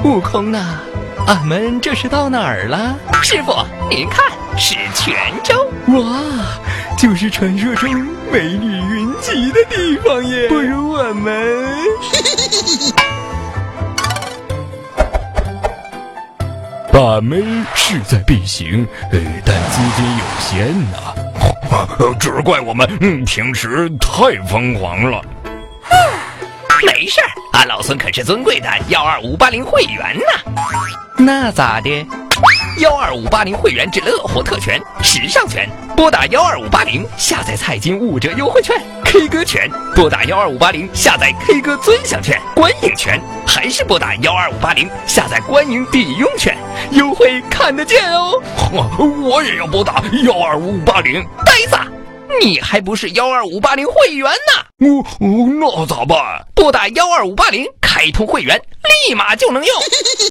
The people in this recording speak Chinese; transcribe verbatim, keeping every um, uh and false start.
悟空呢？俺们这是到哪儿了？ 师傅，您看，是泉州。 哇，就是传说中美女云集的地方耶！不如我们……俺们势在必行，呃，但资金有限呐、 啊。只怪我们嗯平时太疯狂了。 没事儿，俺老孙可是尊贵的幺二五八零会员呢。 那咋的？ 幺二五八零会员之乐活特权、时尚权，拨打幺二五八零下载彩金五折优惠券；K 歌权，拨打幺二五八零下载 K 歌尊享券；观影权，还是拨打幺二五八零下载观影抵用券，优惠看得见哦。 我也要拨打幺二五八零。 呆子，你还不是幺二五八零会员呢？ 我、哦、那咋办？ 拨打幺二五八零开通会员，立马就能用。